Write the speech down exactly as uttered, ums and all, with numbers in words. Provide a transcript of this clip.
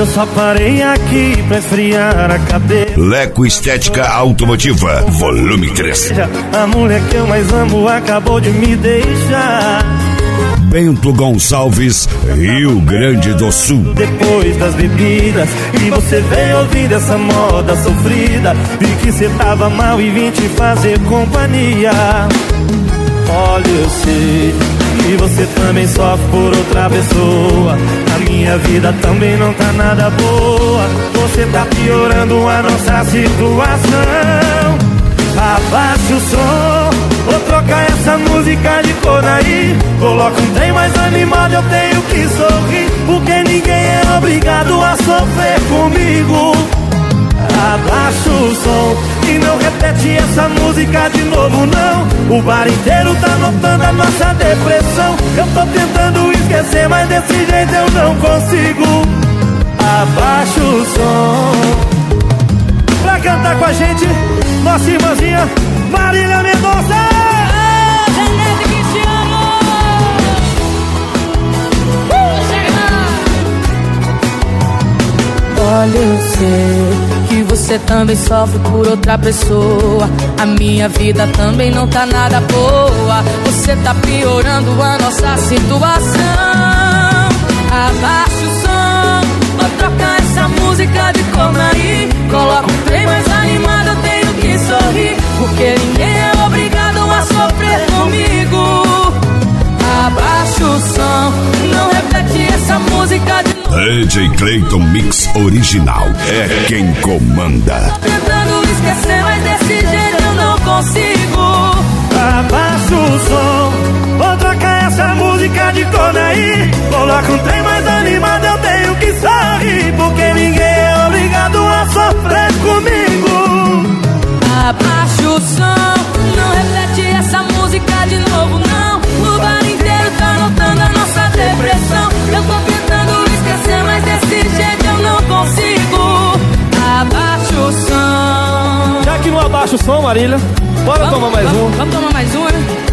só parei aqui pra esfriar a cabeça. Leco Estética Automotiva, volume três. A mulher que eu mais amo acabou de me deixar. Bento Gonçalves, Rio Grande do Sul. Depois das bebidas, e você veio ouvir essa moda sofrida. Vi que cê tava mal e vim te fazer companhia. Olha, eu sei que você também sofre por outra pessoa. A minha vida também não tá nada boa. Você tá piorando a nossa situação. Abaixa o som, vou trocar essa música de cor aí. Coloca um trem mais animado, eu tenho que sorrir, porque ninguém é obrigado a sofrer comigo. Abaixa o som e não repete essa música de novo não. O bar inteiro tá notando a nossa depressão. Eu tô tentando esquecer, mas desse jeito eu não consigo. Abaixa o som. Pra cantar com a gente, nossa irmãzinha Marília Mendonça. Janete Cristiano. Uh, chega. Olha, eu sei que você também sofre por outra pessoa. A minha vida também não tá nada boa. Você tá piorando a nossa situação. Abaixa o som, vou trocar essa música de cor aí. Coloca um trem mais animado, eu tenho que sorrir, porque ninguém é obrigado a sofrer comigo. Abaixa o som, não repete essa música de novo. D J Clayton Mix Original é quem comanda. Tô tentando esquecer, mas desse jeito eu não consigo. Abaixa o som, vou trocar essa música de cor aí. Coloca um trem mais animado, eu tenho que sorrir, porque ninguém é obrigado a sofrer comigo. Abaixa o som, não repete essa música de novo não. O bar inteiro tá notando a nossa depressão. Eu tô tentando esquecer, mas desse jeito eu não consigo. Abaixa o som. Já que não abaixa o som, Marília, bora Vamos, tomar mais vamos, um. Vamos tomar mais um, né?